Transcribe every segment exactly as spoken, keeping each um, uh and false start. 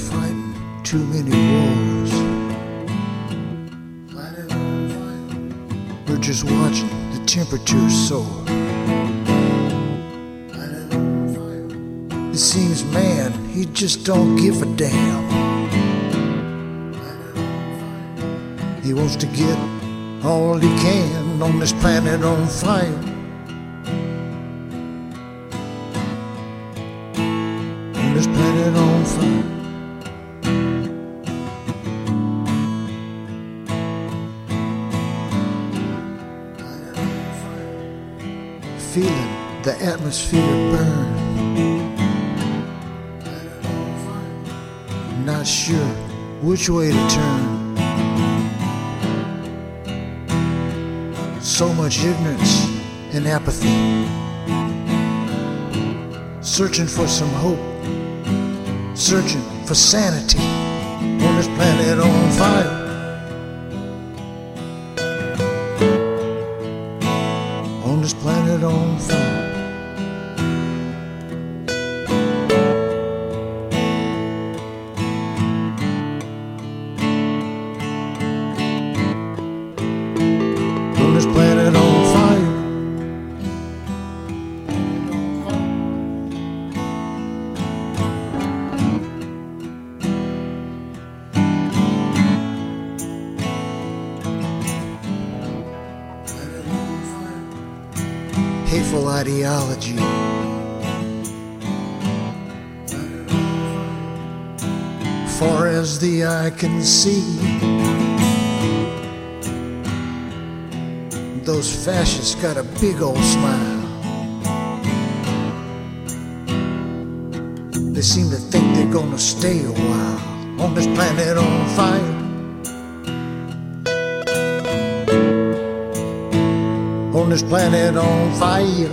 fighting too many wars. We're just watching the temperature soar. It seems man, he just don't give a damn. He wants to get all he can on this planet on fire. On this planet on fire. Feeling the atmosphere burn. Not sure which way to turn. So much ignorance and apathy. Searching for some hope. Searching for sanity on this planet on fire. On this planet on fire. On this planet on fire. Hateful ideology. Far as the eye can see. Those fascists got a big old smile. They seem to think they're gonna stay a while on this planet on fire. On this planet on fire.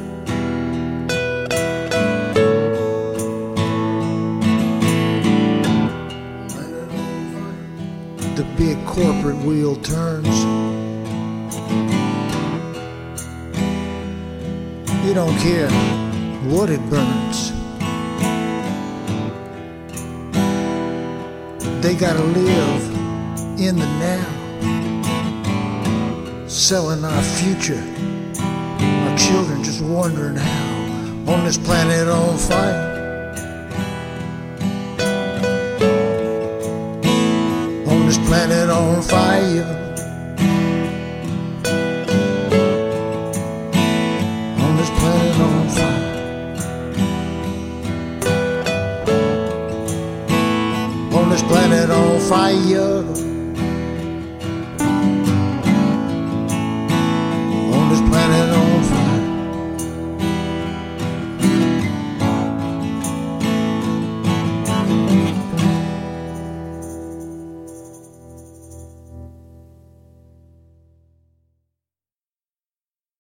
The big corporate wheel turns. You don't care what it burns. They gotta live in the now. Selling our future. Our children just wondering how. On this planet on fire. On this planet on fire. On this planet on fire. On this planet on fire.